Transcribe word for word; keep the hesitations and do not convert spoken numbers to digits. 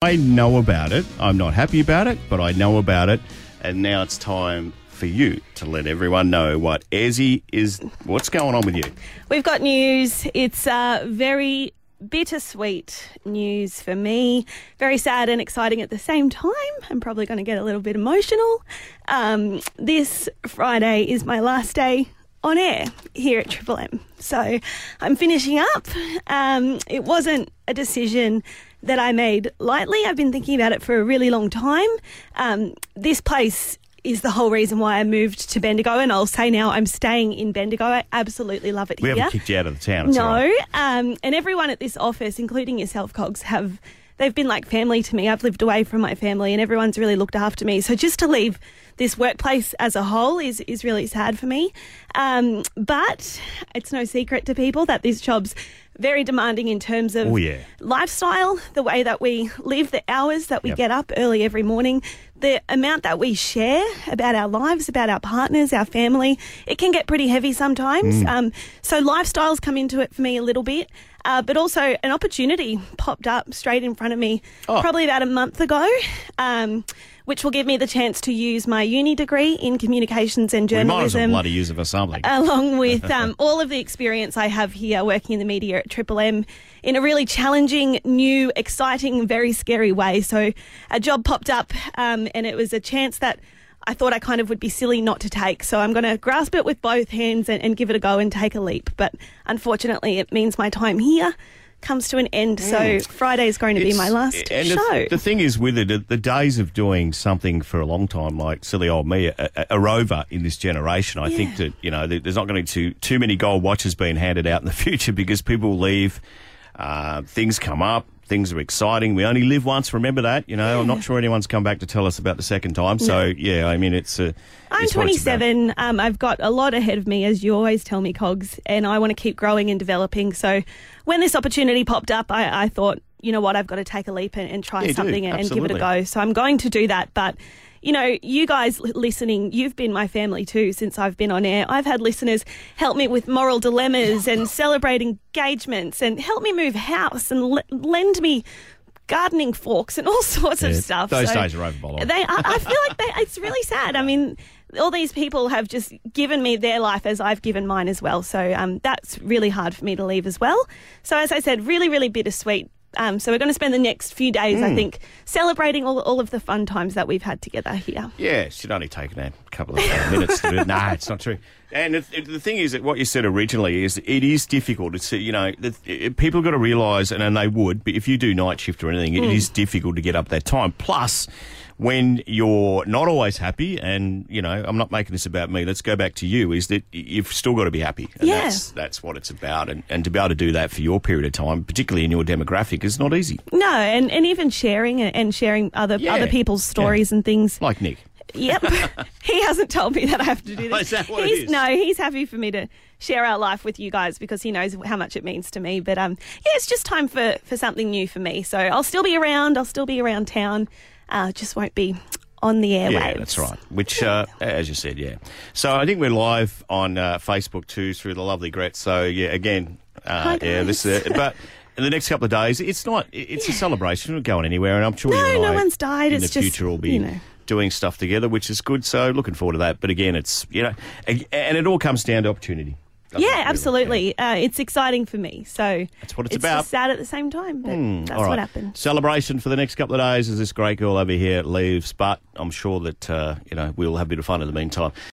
I know about it. I'm not happy about it, but I know about it. And now it's time for you to let everyone know what Ezzy is, what's going on with you. We've got news. It's uh, very bittersweet news for me. Very sad and exciting at the same time. I'm probably going to get a little bit emotional. Um, this Friday is my last day on air here at Triple M. So I'm finishing up. Um, it wasn't a decision that I made lightly. I've been thinking about it for a really long time. Um, this place is the whole reason why I moved to Bendigo, and I'll say now I'm staying in Bendigo. I absolutely love it we here. We haven't kicked you out of the town. It's no, right. um, and everyone at this office, including yourself, Cogs, have they've been like family to me. I've lived away from my family, and everyone's really looked after me. So just to leave this workplace as a whole is is really sad for me. Um, but it's no secret to people that this job's very demanding in terms of oh, yeah. lifestyle, the way that we live, the hours that we yep. get up early every morning, the amount that we share about our lives, about our partners, our family. It can get pretty heavy sometimes. Mm. Um, so lifestyles come into it for me a little bit. Uh, but also an opportunity popped up straight in front of me oh. probably about a month ago, um, which will give me the chance to use my uni degree in communications and journalism. We might as well bloody use it for something. Along with um, all of the experience I have here working in the media at Triple M in a really challenging, new, exciting, very scary way. So a job popped up um, and it was a chance that I thought I kind of would be silly not to take. So I'm going to grasp it with both hands and, and give it a go and take a leap. But unfortunately, it means my time here comes to an end. Mm. So Friday is going to it's, be my last and show. The, the thing is with it, the days of doing something for a long time, like silly old me, are, are over in this generation. I yeah. think that, you know, there's not going to be too, too many gold watches being handed out in the future because people leave, uh, things come up. Things are exciting. We only live once. Remember that. You know, yeah. I'm not sure anyone's come back to tell us about the second time. So, no. yeah, I mean, it's... Uh, I'm it's twenty-seven. Um, I've got a lot ahead of me, as you always tell me, Cogs, and I want to keep growing and developing. So when this opportunity popped up, I, I thought, you know what, I've got to take a leap and, and try yeah, something and, and give it a go. So I'm going to do that. But... you know, you guys listening, you've been my family too since I've been on air. I've had listeners help me with moral dilemmas and celebrate engagements and help me move house and l- lend me gardening forks and all sorts yeah, of stuff. Those so days are over, by the way. They, I, I feel like they, it's really sad. I mean, all these people have just given me their life as I've given mine as well. So um, that's really hard for me to leave as well. So as I said, really, really bittersweet. Um, so we're going to spend the next few days, mm. I think, celebrating all all of the fun times that we've had together here. Yeah, it should only take a couple of uh, minutes to do it. No, it's not true. And it, it, the thing is that what you said originally is it is difficult. It's, you know, the, it, people got to realise, and, and they would, but if you do night shift or anything, it mm. is difficult to get up that time. Plus, when you're not always happy, and, you know, I'm not making this about me, let's go back to you, is that you've still got to be happy. And yeah. that's, that's what it's about. And, and to be able to do that for your period of time, particularly in your demographic, is not easy. No, and, and even sharing and sharing other yeah. other people's stories yeah. and things. Like Nick. Yep. He hasn't told me that I have to do this. Is that what he's, it is? No, he's happy for me to share our life with you guys because he knows how much it means to me. But um, yeah, it's just time for, for something new for me. So I'll still be around. I'll still be around town. Uh, just won't be on the airwaves. Yeah, that's right. Which, uh, as you said, yeah. So I think we're live on uh, Facebook too through the lovely Gret. So yeah, again, uh, Hi, yeah, this. Uh, but in the next couple of days, it's not. It's yeah. a celebration. We're not going anywhere, and I'm sure no, you and no I one's died. in It's the just, future will be you know. doing stuff together, which is good. So looking forward to that. But again, it's you know, and it all comes down to opportunity. Yeah, really, absolutely. Yeah. Uh, it's exciting for me. So that's what it's, it's about. It's sad at the same time, but mm, that's right. what happened. Celebration for the next couple of days as this great girl over here leaves, but I'm sure that uh, you know we'll have a bit of fun in the meantime.